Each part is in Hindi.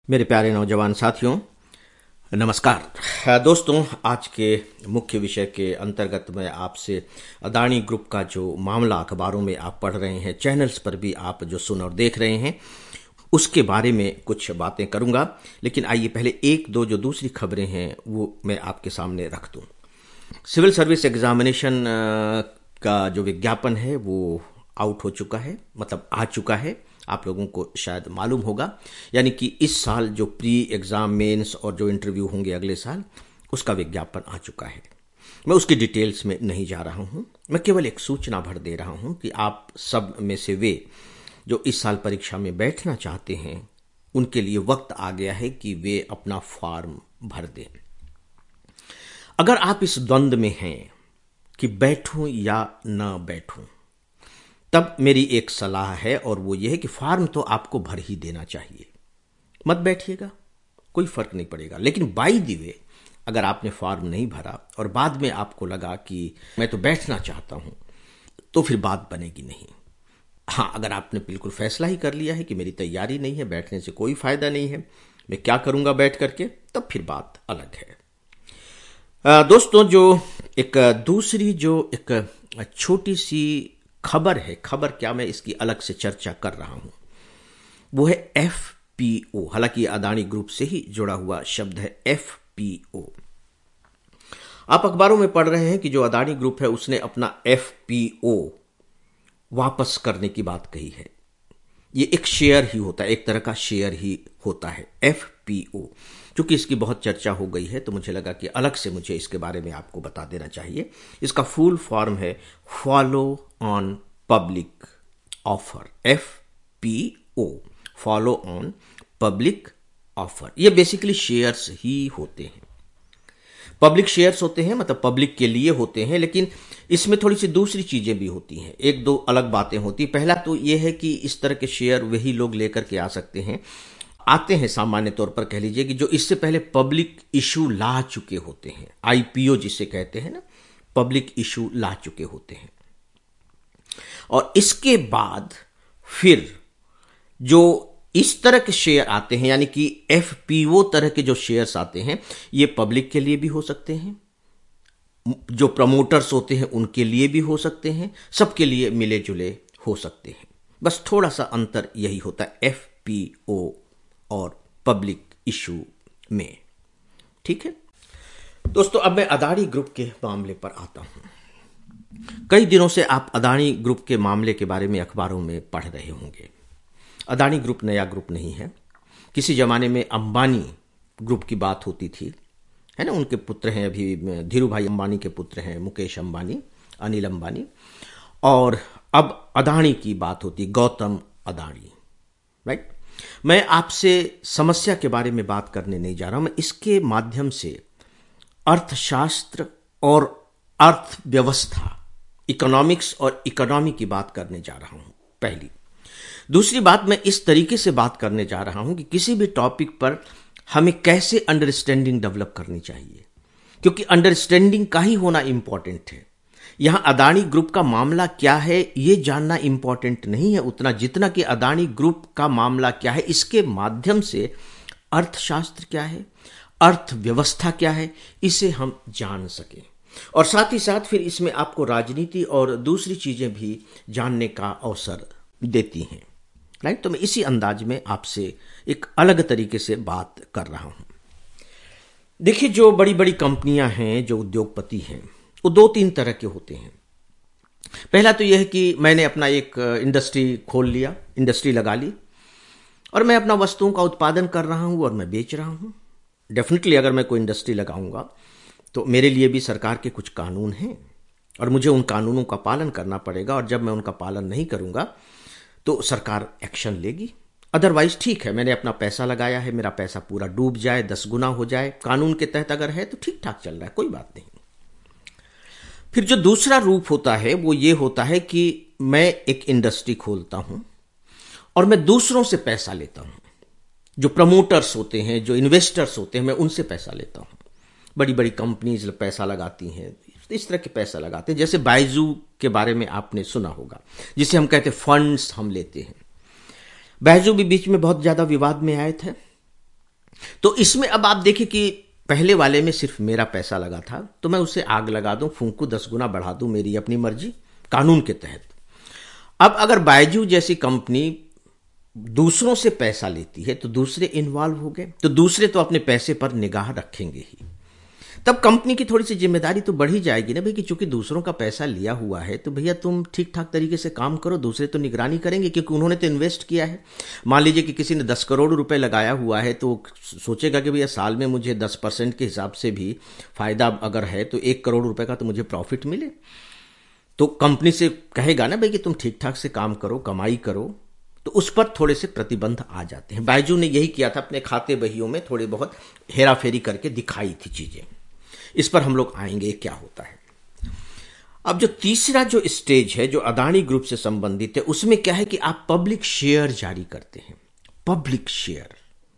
मेरे प्यारे नौजवान साथियों, नमस्कार। दोस्तों, आज के मुख्य विषय के अंतर्गत मैं आपसे अदानी ग्रुप का जो मामला अखबारों में आप पढ़ रहे हैं, चैनल्स पर भी आप जो सुन और देख रहे हैं, उसके बारे में कुछ बातें करूंगा। लेकिन आइए पहले एक दो जो दूसरी खबरें हैं वो मैं आपके सामने रख दूं। सिविल सर्विस एग्जामिनेशन का जो विज्ञापन है वो आउट हो चुका है, मतलब आ चुका है। आप लोगों को शायद मालूम होगा, यानी कि इस साल जो प्री एग्जाम मेंस और जो इंटरव्यू होंगे अगले साल, उसका विज्ञापन आ चुका है। मैं उसकी डिटेल्स में नहीं जा रहा हूं, मैं केवल एक सूचना भर दे रहा हूं कि आप सब में से वे जो इस साल परीक्षा में बैठना चाहते हैं, उनके लिए वक्त आ गया है कि वे अपना फॉर्म भर दें। अगर आप इस द्वंद्व में हैं कि बैठूं या न बैठूं, तब मेरी एक सलाह है और वो ये है कि फॉर्म तो आपको भर ही देना चाहिए। मत बैठिएगा, कोई फर्क नहीं पड़ेगा। लेकिन बाई द वे, अगर आपने फॉर्म नहीं भरा और बाद में आपको लगा कि मैं तो बैठना चाहता हूं, तो फिर बात बनेगी नहीं। हाँ, अगर आपने बिल्कुल फैसला ही कर लिया है कि मेरी तैयारी नहीं है, बैठने से कोई फायदा नहीं है, मैं क्या करूंगा बैठ करके, तब फिर बात अलग है। दोस्तों, जो एक दूसरी जो एक छोटी सी खबर है, खबर क्या, मैं इसकी अलग से चर्चा कर रहा हूं, वो है एफपीओ। हालांकि अदानी ग्रुप से ही जुड़ा हुआ शब्द है एफपीओ। आप अखबारों में पढ़ रहे हैं कि जो अदानी ग्रुप है उसने अपना एफपीओ वापस करने की बात कही है। ये एक शेयर ही होता है, एक तरह का शेयर ही होता है एफपीओ। क्योंकि इसकी बहुत चर्चा हो गई है तो मुझे लगा कि अलग से मुझे इसके बारे में आपको बता देना चाहिए। इसका फुल फॉर्म है follow on public offer, FPO, follow on public offer. ये बेसिकली शेयर्स ही होते हैं, पब्लिक शेयर्स होते हैं, मतलब पब्लिक के लिए होते हैं। लेकिन इसमें थोड़ी सी दूसरी चीजें भी होती हैं, एक दो अलग बातें होती। पहला तो यह है कि इस तरह के शेयर वही लोग लेकर के आ सकते हैं, आते हैं सामान्य तौर पर, कह लीजिए कि जो इससे पहले पब्लिक इशू ला चुके होते हैं, आईपीओ जिसे कहते हैं ना, पब्लिक इशू ला चुके होते हैं। और इसके बाद फिर जो इस तरह के शेयर आते हैं, यानी कि एफपीओ तरह के जो शेयर्स आते हैं, ये पब्लिक के लिए भी हो सकते हैं, जो प्रमोटर्स होते हैं उनके लिए भी हो सकते हैं, सबके लिए मिले जुले हो सकते हैं। बस थोड़ा सा अंतर यही होता है एफपीओ और पब्लिक इशू में। ठीक है दोस्तों, अब मैं अदानी ग्रुप के मामले पर आता हूं। कई दिनों से आप अदानी ग्रुप के मामले के बारे में अखबारों में पढ़ रहे होंगे। अदानी ग्रुप नया ग्रुप नहीं है। किसी जमाने में अंबानी ग्रुप की बात होती थी, है ना, उनके पुत्र हैं, अभी धीरू भाई अंबानी के पुत्र हैं, मुकेश अंबानी, अनिल अंबानी। और अब अदानी की बात होती, गौतम अदानी, राइट। मैं आपसे समस्या के बारे में बात करने नहीं जा रहा हूं, मैं इसके माध्यम से अर्थशास्त्र और अर्थव्यवस्था, इकोनॉमिक्स और इकोनॉमी की बात करने जा रहा हूं, पहली। दूसरी बात, मैं इस तरीके से बात करने जा रहा हूं कि किसी भी टॉपिक पर हमें कैसे अंडरस्टैंडिंग डेवलप करनी चाहिए, क्योंकि अंडरस्टैंडिंग का ही होना इंपॉर्टेंट है। यहां अदानी ग्रुप का मामला क्या है ये जानना इंपॉर्टेंट नहीं है उतना, जितना कि अदानी ग्रुप का मामला क्या है, इसके माध्यम से अर्थशास्त्र क्या है, अर्थव्यवस्था क्या है, इसे हम जान सकें। और साथ ही साथ फिर इसमें आपको राजनीति और दूसरी चीजें भी जानने का अवसर देती हैं, राइट। तो मैं इसी अंदाज में आपसे एक अलग तरीके से बात कर रहा हूं। देखिए, जो बड़ी बड़ी कंपनियां हैं, जो उद्योगपति हैं, वो दो तीन तरह के होते हैं। पहला तो यह है कि मैंने अपना एक इंडस्ट्री खोल लिया, इंडस्ट्री लगा ली, और मैं अपना वस्तुओं का उत्पादन कर रहा हूं और मैं बेच रहा हूं। डेफिनेटली अगर मैं कोई इंडस्ट्री लगाऊंगा तो मेरे लिए भी सरकार के कुछ कानून हैं और मुझे उन कानूनों का पालन करना पड़ेगा, और जब मैं उनका पालन नहीं करूंगा तो सरकार एक्शन लेगी। अदरवाइज ठीक है, मैंने अपना पैसा लगाया है, मेरा पैसा पूरा डूब जाए, 10 गुना हो जाए, कानून के तहत अगर है तो ठीक ठाक चल रहा है, कोई बात नहीं। फिर जो दूसरा रूप होता है वो ये होता है कि मैं एक इंडस्ट्री खोलता हूं और मैं दूसरों से पैसा लेता हूं। जो प्रमोटर्स होते हैं, जो इन्वेस्टर्स होते हैं, मैं उनसे पैसा लेता हूं। बड़ी बड़ी कंपनीज पैसा लगाती हैं, इस तरह के पैसा लगाते हैं। जैसे बायजू के बारे में आपने सुना होगा, जिसे हम कहते हैं फंड्स हम लेते हैं। बायजू भी बीच में बहुत ज्यादा विवाद में आए थे, तो इसमें अब आप देखिए कि पहले वाले में सिर्फ मेरा पैसा लगा था, तो मैं उसे आग लगा दूं, फूंकू 10 गुना बढ़ा दूं, मेरी अपनी मर्जी, कानून के तहत। अब अगर बायजू जैसी कंपनी दूसरों से पैसा लेती है तो दूसरे इन्वॉल्व हो गए, तो दूसरे तो अपने पैसे पर निगाह रखेंगे ही। तब कंपनी की थोड़ी सी जिम्मेदारी तो बढ़ ही जाएगी ना भाई, कि चूंकि दूसरों का पैसा लिया हुआ है तो भैया तुम ठीक ठाक तरीके से काम करो, दूसरे तो निगरानी करेंगे क्योंकि उन्होंने तो इन्वेस्ट किया है। मान लीजिए कि किसी ने 10 करोड़ रुपए लगाया हुआ है तो सोचेगा कि भैया साल में मुझे 10% के हिसाब से भी फायदा अगर है तो 1 करोड़ रुपए का तो मुझे प्रॉफिट मिले। तो कंपनी से कहेगा ना भाई कि तुम ठीक ठाक से काम करो, कमाई करो, तो उस पर थोड़े से प्रतिबंध आ जाते हैं। बायजू ने यही किया था, अपने खाते बहियों में थोड़े बहुत हेराफेरी करके दिखाई थी चीजें। इस पर हम लोग आएंगे क्या होता है। अब जो तीसरा जो स्टेज है जो अदानी ग्रुप से संबंधित है, उसमें क्या है कि आप पब्लिक शेयर जारी करते हैं, पब्लिक शेयर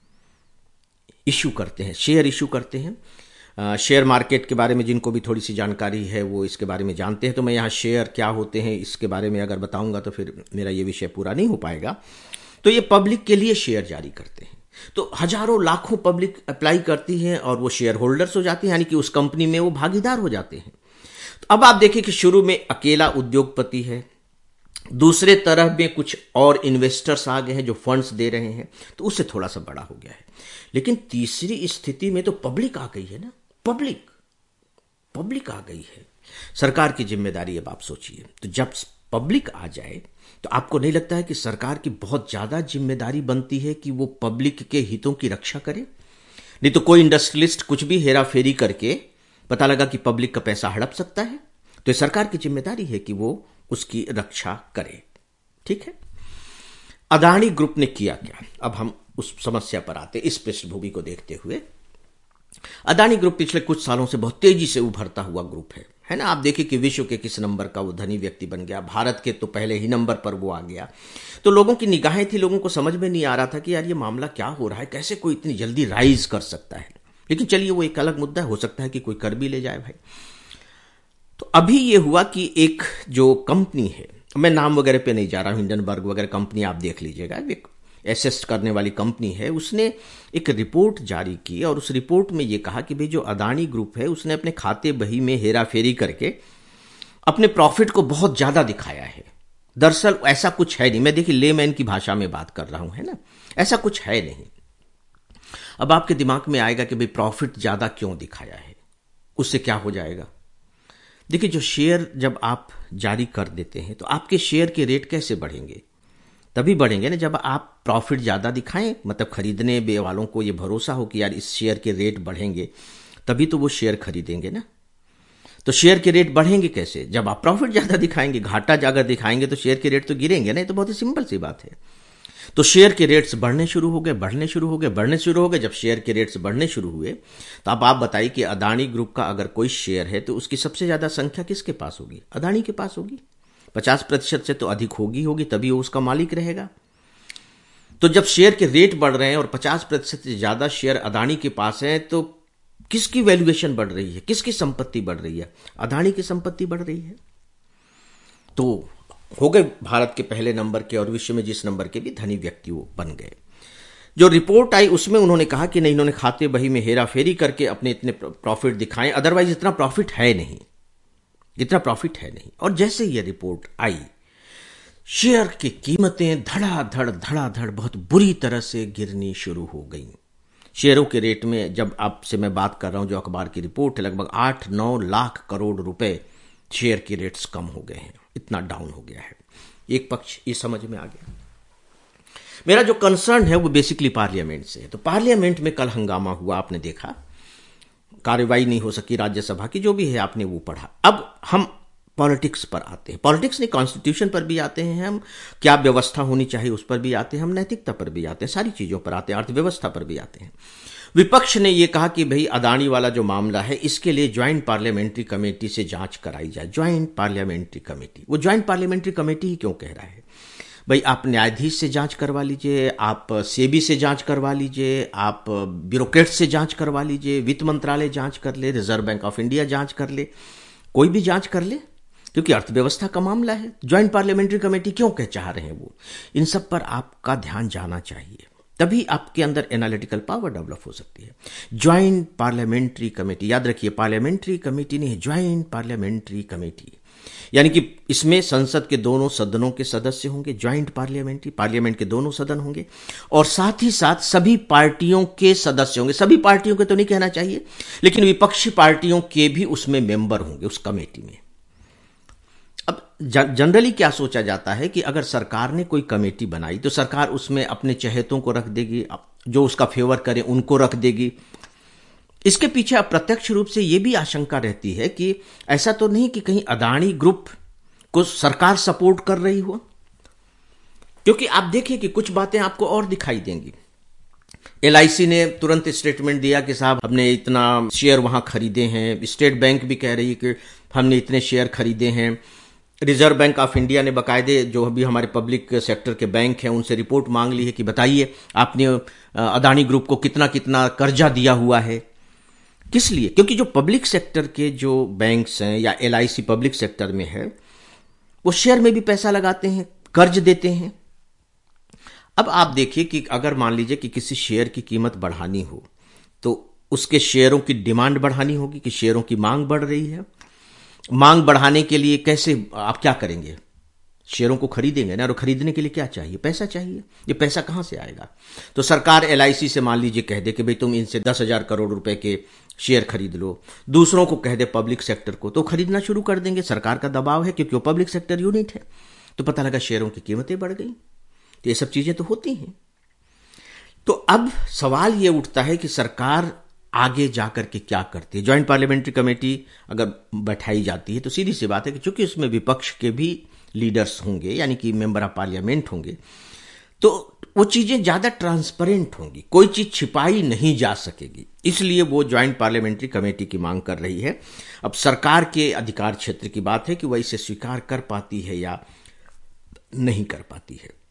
इशू करते हैं, शेयर इशू करते हैं। शेयर मार्केट के बारे में जिनको भी थोड़ी सी जानकारी है वो इसके बारे में जानते हैं, तो मैं यहाँ शेयर क्या होते हैं इसके बारे में अगर बताऊंगा तो फिर मेरा ये विषय पूरा नहीं हो पाएगा। तो ये पब्लिक के लिए शेयर जारी करते हैं, तो हजारों लाखों पब्लिक अप्लाई करती है और वो शेयर होल्डर्स हो जाते हैं, यानी कि उस कंपनी में वो भागीदार हो जाते हैं। तो अब आप देखिए कि शुरू में अकेला उद्योगपति है, दूसरे तरफ में कुछ और इन्वेस्टर्स आ गए हैं जो फंड्स दे रहे हैं, तो उससे थोड़ा सा बड़ा हो गया है। लेकिन तीसरी स्थिति में तो पब्लिक आ गई है ना, पब्लिक आ गई है। सरकार की जिम्मेदारी अब आप सोचिए, तो जब पब्लिक आ जाए तो आपको नहीं लगता है कि सरकार की बहुत ज्यादा जिम्मेदारी बनती है कि वो पब्लिक के हितों की रक्षा करे? नहीं तो कोई इंडस्ट्रियलिस्ट कुछ भी हेरा फेरी करके पता लगा कि पब्लिक का पैसा हड़प सकता है, तो सरकार की जिम्मेदारी है कि वो उसकी रक्षा करे। ठीक है, अदानी ग्रुप ने किया क्या? अब हम उस समस्या पर आते, इस पृष्ठभूमि को देखते हुए। अदानी ग्रुप पिछले कुछ सालों से बहुत तेजी से उभरता हुआ ग्रुप है ना। आप देखिए कि विश्व के किस नंबर का वो धनी व्यक्ति बन गया, भारत के तो पहले ही नंबर पर वो आ गया। तो लोगों की निगाहें थी, लोगों को समझ में नहीं आ रहा था कि यार ये मामला क्या हो रहा है, कैसे कोई इतनी जल्दी राइज कर सकता है। लेकिन चलिए वो एक अलग मुद्दा, हो सकता है कि कोई कर भी ले जाए भाई। तो अभी ये हुआ कि एक जो कंपनी है, मैं नाम वगैरह पे नहीं जा रहा हूं, हिंडनबर्ग वगैरह कंपनी आप देख लीजिएगा, एक एसेस करने वाली कंपनी है, उसने एक रिपोर्ट जारी की और उस रिपोर्ट में यह कहा कि भाई जो अदानी ग्रुप है उसने अपने खाते बही में हेरा फेरी करके अपने प्रॉफिट को बहुत ज्यादा दिखाया है। दरअसल ऐसा कुछ है नहीं, मैं देखिए लेमैन की भाषा में बात कर रहा हूं, है ना, ऐसा कुछ है नहीं। अब आपके दिमाग में आएगा कि भाई प्रॉफिट ज्यादा क्यों दिखाया है, उससे क्या हो जाएगा? देखिए जो शेयर जब आप जारी कर देते हैं तो आपके शेयर के रेट कैसे बढ़ेंगे? तभी बढ़ेंगे ना जब आप प्रॉफिट ज्यादा दिखाएं, मतलब खरीदने वालों को ये भरोसा हो कि यार इस शेयर के रेट बढ़ेंगे, तभी तो वो शेयर खरीदेंगे ना। तो शेयर के रेट बढ़ेंगे कैसे? जब आप प्रॉफिट ज्यादा दिखाएंगे। घाटा अगर दिखाएंगे तो शेयर के रेट तो गिरेंगे ना। तो बहुत ही सिंपल सी बात है। तो शेयर के रेट्स बढ़ने शुरू हो गए। जब शेयर के रेट्स बढ़ने शुरू हुए तो अब आप बताइए कि अदानी ग्रुप का अगर कोई शेयर है तो उसकी सबसे ज्यादा संख्या किसके पास होगी? अदानी के पास होगी। 50% से तो अधिक होगी, तभी वो उसका मालिक रहेगा। तो जब शेयर के रेट बढ़ रहे हैं और 50% से ज्यादा शेयर अदानी के पास है, तो किसकी वैल्यूएशन बढ़ रही है, किसकी संपत्ति बढ़ रही है? अदानी की संपत्ति बढ़ रही है। तो हो गए भारत के पहले नंबर के और विश्व में जिस नंबर के भी धनी व्यक्ति वो बन गए। जो रिपोर्ट आई उसमें उन्होंने कहा कि नहीं, इन्होंने खाते बही में हेरा फेरी करके अपने इतने प्रॉफिट दिखाए, अदरवाइज इतना प्रॉफिट है नहीं। और जैसे ये रिपोर्ट आई, शेयर की कीमतें धड़ाधड़ बहुत बुरी तरह से गिरनी शुरू हो गई। शेयरों के रेट में, जब आपसे मैं बात कर रहा हूं, जो अखबार की रिपोर्ट है, लगभग 8-9 लाख करोड़ रुपए शेयर के रेट्स कम हो गए हैं, इतना डाउन हो गया है। एक पक्ष ये समझ में आ गया। मेरा जो कंसर्न है वो बेसिकली पार्लियामेंट से है। तो पार्लियामेंट में कल हंगामा हुआ, आपने देखा, कार्रवाई नहीं हो सकी राज्यसभा की, जो भी है आपने वो पढ़ा। अब हम पॉलिटिक्स पर आते हैं, पॉलिटिक्स नहीं, कॉन्स्टिट्यूशन पर भी आते हैं हम, क्या व्यवस्था होनी चाहिए उस पर भी आते हैं हम, नैतिकता पर भी आते हैं, सारी चीजों पर आते हैं, अर्थव्यवस्था पर भी आते हैं। विपक्ष ने यह कहा कि भाई अदानी वाला जो मामला है इसके लिए ज्वाइंट पार्लियामेंट्री कमेटी से जांच कराई जाए। ज्वाइंट पार्लियामेंट्री कमेटी, वो ज्वाइंट पार्लियामेंट्री कमेटी ही क्यों कह रहा है भाई? आप न्यायाधीश से जांच करवा लीजिए, आप सेबी से जांच करवा लीजिए, आप ब्यूरोक्रेट से जांच करवा लीजिए, वित्त मंत्रालय जांच कर ले, रिजर्व बैंक ऑफ इंडिया जांच कर ले, कोई भी जांच कर ले, क्योंकि अर्थव्यवस्था का मामला है। ज्वाइंट पार्लियामेंट्री कमेटी क्यों कह चाह रहे हैं वो? इन सब पर आपका ध्यान जाना चाहिए। तभी आपके अंदर एनालिटिकल पावर डेवलप हो सकती है। ज्वाइंट पार्लियामेंट्री कमेटी, याद रखिए पार्लियामेंट्री कमेटी नहीं है, ज्वाइंट पार्लियामेंट्री कमेटी, यानी कि इसमें संसद के दोनों सदनों के सदस्य होंगे, ज्वाइंट पार्लियामेंट्री, पार्लियामेंट के दोनों सदन होंगे, और साथ ही साथ सभी पार्टियों के सदस्य होंगे। सभी पार्टियों के तो नहीं कहना चाहिए, लेकिन विपक्षी पार्टियों के भी उसमें मेंबर होंगे उस कमेटी में। अब जनरली क्या सोचा जाता है कि अगर सरकार ने कोई कमेटी बनाई तो सरकार उसमें अपने चहेतों को रख देगी, जो उसका फेवर करे उनको रख देगी। इसके पीछे अप्रत्यक्ष रूप से यह भी आशंका रहती है कि ऐसा तो नहीं कि कहीं अदानी ग्रुप को सरकार सपोर्ट कर रही हो, क्योंकि आप देखिए कि कुछ बातें आपको और दिखाई देंगी। LIC ने तुरंत स्टेटमेंट दिया कि साहब हमने इतना शेयर वहां खरीदे हैं। स्टेट बैंक भी कह रही है कि हमने इतने शेयर खरीदे हैं। रिजर्व बैंक ऑफ इंडिया ने बाकायदे जो अभी हमारे पब्लिक सेक्टर के बैंक हैं उनसे रिपोर्ट मांग ली है कि बताइए आपने अदानी ग्रुप को कितना कितना कर्जा दिया हुआ है। किस लिए? क्योंकि जो पब्लिक सेक्टर के जो बैंक्स हैं या LIC पब्लिक सेक्टर में है, वो शेयर में भी पैसा लगाते हैं, कर्ज देते हैं। अब आप देखिए कि अगर मान लीजिए कि किसी शेयर की कीमत बढ़ानी हो तो उसके शेयरों की डिमांड बढ़ानी होगी कि शेयरों की मांग बढ़ रही है। मांग बढ़ाने के लिए कैसे आप क्या करेंगे? शेयरों को खरीदेंगे ना, और खरीदने के लिए क्या चाहिए? पैसा चाहिए। ये पैसा कहां से आएगा? तो सरकार LIC से मान लीजिए कह दे कि भाई तुम इनसे 10,000 करोड़ रुपए के शेयर खरीद लो, दूसरों को कह दे पब्लिक सेक्टर को, तो खरीदना शुरू कर देंगे। सरकार का दबाव है क्योंकि वो पब्लिक सेक्टर यूनिट है। तो पता लगा शेयरों की कीमतें बढ़ गई। तो ये सब चीजें तो होती हैं। तो अब सवाल ये उठता है कि सरकार आगे जाकर के क्या करती है। ज्वाइंट पार्लियामेंट्री कमेटी अगर बैठाई जाती है तो सीधी सी बात है कि चूंकि उसमें विपक्ष के भी लीडर्स होंगे, यानी कि मेंबर ऑफ पार्लियामेंट होंगे, तो वो चीजें ज्यादा ट्रांसपेरेंट होंगी, कोई चीज छिपाई नहीं जा सकेगी। इसलिए वो ज्वाइंट पार्लियामेंट्री कमेटी की मांग कर रही है। अब सरकार के अधिकार क्षेत्र की बात है कि वह इसे स्वीकार कर पाती है या नहीं कर पाती है।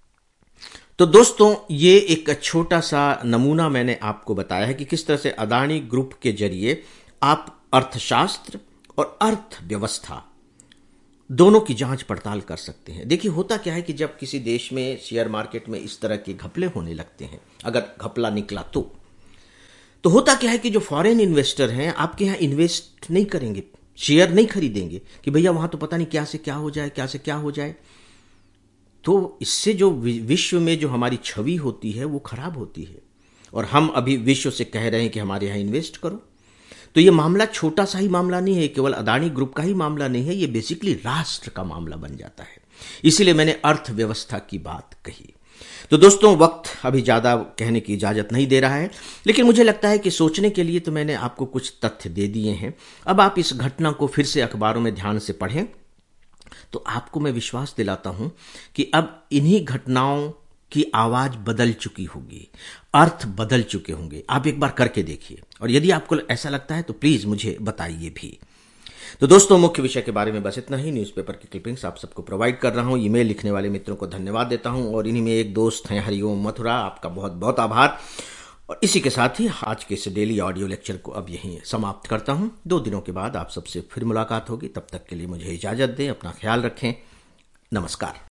तो दोस्तों, ये एक छोटा सा नमूना मैंने आपको बताया है कि किस तरह से अदानी ग्रुप के जरिए आप अर्थशास्त्र और अर्थव्यवस्था दोनों की जांच पड़ताल कर सकते हैं। देखिए होता क्या है कि जब किसी देश में शेयर मार्केट में इस तरह के घपले होने लगते हैं, अगर घपला निकला तो होता क्या है कि जो फॉरेन इन्वेस्टर हैं आपके यहां इन्वेस्ट नहीं करेंगे, शेयर नहीं खरीदेंगे कि भैया वहां तो पता नहीं क्या से क्या हो जाए, क्या से क्या हो जाए। तो इससे जो विश्व में जो हमारी छवि होती है वो खराब होती है, और हम अभी विश्व से कह रहे हैं कि हमारे यहां इन्वेस्ट करो। तो ये मामला छोटा सा ही मामला नहीं है, केवल अदानी ग्रुप का ही मामला नहीं है, ये बेसिकली राष्ट्र का मामला बन जाता है। इसीलिए मैंने अर्थव्यवस्था की बात कही। तो दोस्तों, वक्त अभी ज्यादा कहने की इजाजत नहीं दे रहा है, लेकिन मुझे लगता है कि सोचने के लिए तो मैंने आपको कुछ तथ्य दे दिए हैं। अब आप इस घटना को फिर से अखबारों में ध्यान से पढ़ें तो आपको मैं विश्वास दिलाता हूं कि अब इन्हीं घटनाओं की आवाज बदल चुकी होगी, अर्थ बदल चुके होंगे। आप एक बार करके देखिए, और यदि आपको ऐसा लगता है तो प्लीज मुझे बताइए भी। तो दोस्तों, मुख्य विषय के बारे में बस इतना ही। न्यूज़पेपर की क्लिपिंग्स आप सबको प्रोवाइड कर रहा हूं। ईमेल लिखने वाले मित्रों को धन्यवाद देता हूं, और इन्हीं में एक दोस्त हैं हरिओम मथुरा, आपका बहुत बहुत आभार। और इसी के साथ ही आज के इस डेली ऑडियो लेक्चर को अब यहीं समाप्त करता हूं। 2 दिनों के बाद आप सबसे फिर मुलाकात होगी। तब तक के लिए मुझे इजाजत दें, अपना ख्याल रखें। नमस्कार।